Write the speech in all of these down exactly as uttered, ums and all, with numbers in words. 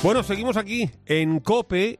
Bueno, seguimos aquí en COPE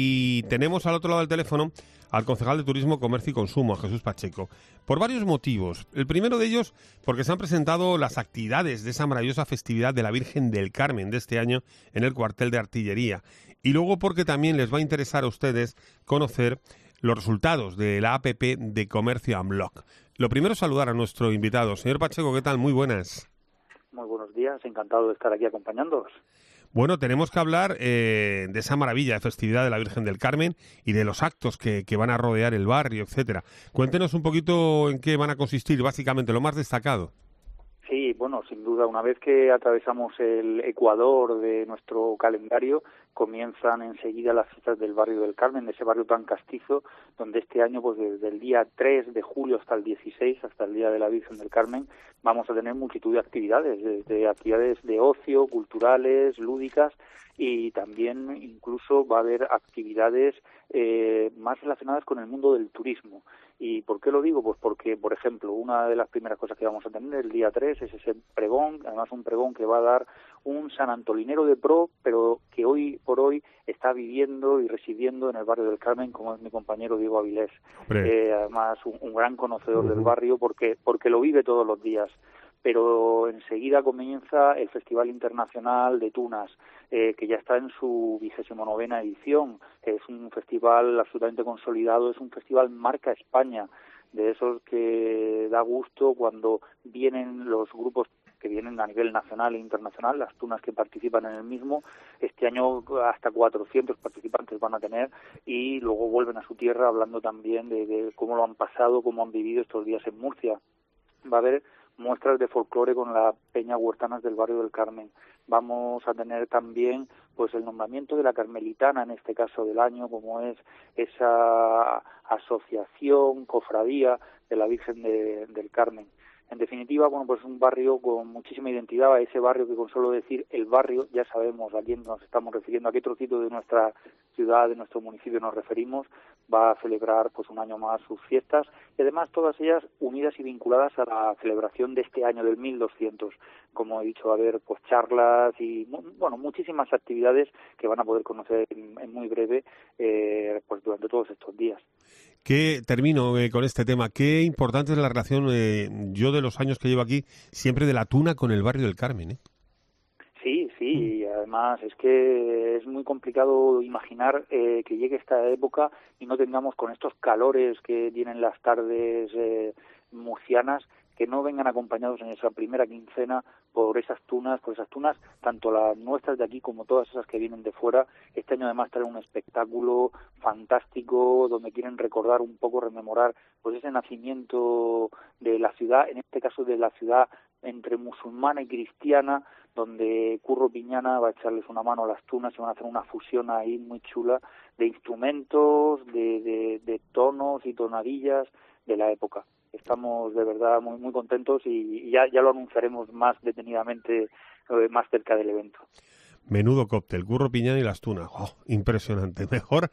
y tenemos al otro lado del teléfono al concejal de Turismo, Comercio y Consumo, a Jesús Pacheco, por varios motivos. El primero de ellos, porque se han presentado las actividades de esa maravillosa festividad de la Virgen del Carmen de este año en el cuartel de artillería. Y luego porque también les va a interesar a ustedes conocer los resultados de la A P P de Comercio Unblock. Lo primero es saludar a nuestro invitado. Señor Pacheco, ¿qué tal? Muy buenas. Muy buenos días, encantado de estar aquí acompañándoos. Bueno, tenemos que hablar eh, de esa maravilla de festividad de la Virgen del Carmen y de los actos que, que van a rodear el barrio, etcétera. Cuéntenos un poquito en qué van a consistir, básicamente, lo más destacado. Sí, bueno, sin duda, una vez que atravesamos el ecuador de nuestro calendario, comienzan enseguida las fiestas del barrio del Carmen, de ese barrio tan castizo, donde este año, pues desde el día tres de julio hasta el dieciséis, hasta el Día de la Virgen del Carmen, vamos a tener multitud de actividades, desde actividades de ocio, culturales, lúdicas, y también incluso va a haber actividades eh, más relacionadas con el mundo del turismo. ¿Y por qué lo digo? Pues porque, por ejemplo, una de las primeras cosas que vamos a tener el día tres es ese pregón, además un pregón que va a dar un sanantolinero de pro, pero que hoy por hoy está viviendo y residiendo en el barrio del Carmen, como es mi compañero Diego Avilés. Eh, además, un, un gran conocedor uh-huh. del barrio porque, porque lo vive todos los días. Pero enseguida comienza el Festival Internacional de Tunas, eh, que ya está en su vigésimo novena edición. Es un festival absolutamente consolidado, es un festival marca España, de esos que da gusto cuando vienen los grupos que vienen a nivel nacional e internacional, las tunas que participan en el mismo. Este año hasta cuatrocientos participantes van a tener y luego vuelven a su tierra hablando también de, de cómo lo han pasado, cómo han vivido estos días en Murcia. Va a haber muestras de folclore con la Peña Huertanas del barrio del Carmen. Vamos a tener también pues el nombramiento de la Carmelitana, en este caso del año, como es esa asociación, cofradía de la Virgen de, del Carmen. En definitiva, bueno, pues es un barrio con muchísima identidad, a ese barrio que con solo decir el barrio ya sabemos a quién nos estamos refiriendo, a qué trocito de nuestra ciudad, de nuestro municipio nos referimos. Va a celebrar pues un año más sus fiestas y además todas ellas unidas y vinculadas a la celebración de este año del mil doscientos. Como he dicho, va a haber pues charlas y bueno, muchísimas actividades que van a poder conocer en, en muy breve eh, pues durante todos estos días. Que termino eh, con este tema. Qué importante es la relación, eh, yo de los años que llevo aquí, siempre de la tuna con el barrio del Carmen, ¿eh? Sí, sí, y además es que es muy complicado imaginar eh, que llegue esta época y no tengamos con estos calores que tienen las tardes eh, murcianas, que no vengan acompañados en esa primera quincena por esas tunas, por esas tunas, tanto las nuestras de aquí como todas esas que vienen de fuera. Este año además trae un espectáculo fantástico donde quieren recordar un poco, rememorar pues ese nacimiento de la ciudad, en este caso de la ciudad entre musulmana y cristiana, donde Curro Piñana va a echarles una mano a las tunas y van a hacer una fusión ahí muy chula de instrumentos, de, de, de tonos y tonadillas de la época. Estamos de verdad muy muy contentos y ya, ya lo anunciaremos más detenidamente eh, más cerca del evento. Menudo cóctel, Curro Piñán y las tunas. Oh, impresionante, mejor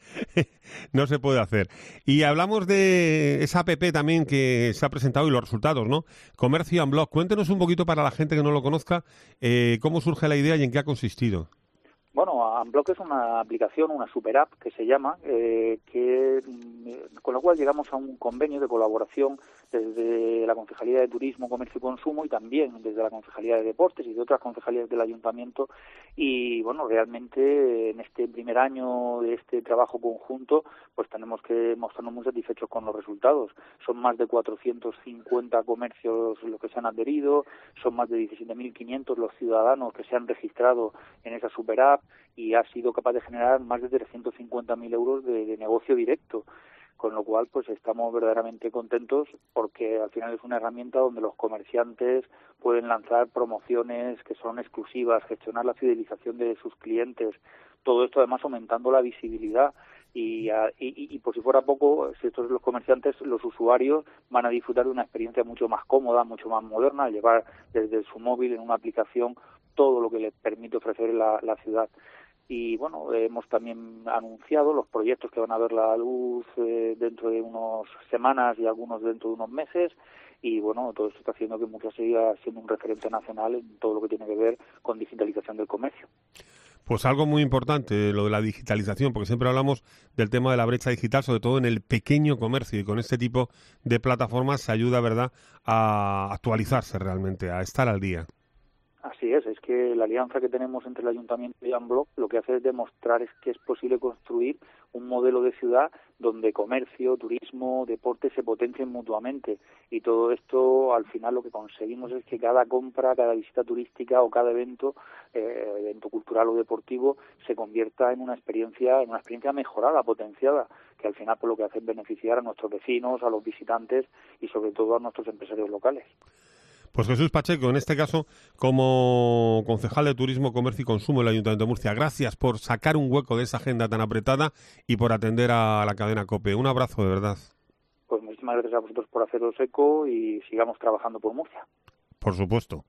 no se puede hacer. Y hablamos de esa app también que se ha presentado y los resultados, ¿no? Comercio Unblock. Cuéntenos un poquito para la gente que no lo conozca, eh, cómo surge la idea y en qué ha consistido. Bueno, Unblock es una aplicación, una super app que se llama, eh, que con lo cual llegamos a un convenio de colaboración desde la Concejalía de Turismo, Comercio y Consumo y también desde la Concejalía de Deportes y de otras concejalías del Ayuntamiento. Y bueno, realmente en este primer año de este trabajo conjunto, pues tenemos que mostrarnos muy satisfechos con los resultados. Son más de cuatrocientos cincuenta comercios los que se han adherido, son más de diecisiete mil quinientos los ciudadanos que se han registrado en esa super app y ha sido capaz de generar más de trescientos cincuenta mil euros de, de negocio directo, con lo cual pues estamos verdaderamente contentos porque al final es una herramienta donde los comerciantes pueden lanzar promociones que son exclusivas, gestionar la fidelización de sus clientes, todo esto además aumentando la visibilidad y, y, y por si fuera poco, si estos los comerciantes, los usuarios van a disfrutar de una experiencia mucho más cómoda, mucho más moderna, al llevar desde su móvil en una aplicación todo lo que les permite ofrecer la, la ciudad. Y bueno, hemos también anunciado los proyectos que van a ver la luz eh, dentro de unas semanas y algunos dentro de unos meses. Y bueno, todo esto está haciendo que Murcia siga siendo un referente nacional en todo lo que tiene que ver con digitalización del comercio. Pues algo muy importante, lo de la digitalización, porque siempre hablamos del tema de la brecha digital, sobre todo en el pequeño comercio, y con este tipo de plataformas se ayuda, ¿verdad?, a actualizarse realmente, a estar al día. Así es, es que la alianza que tenemos entre el Ayuntamiento y Unblock lo que hace es demostrar es que es posible construir un modelo de ciudad donde comercio, turismo, deporte se potencien mutuamente, y todo esto al final lo que conseguimos es que cada compra, cada visita turística o cada evento, eh, evento cultural o deportivo se convierta en una experiencia, en una experiencia mejorada, potenciada, que al final por lo que hace es beneficiar a nuestros vecinos, a los visitantes y sobre todo a nuestros empresarios locales. Pues Jesús Pacheco, en este caso, como concejal de Turismo, Comercio y Consumo del Ayuntamiento de Murcia, gracias por sacar un hueco de esa agenda tan apretada y por atender a la cadena COPE. Un abrazo, de verdad. Pues muchísimas gracias a vosotros por haceros eco y sigamos trabajando por Murcia. Por supuesto.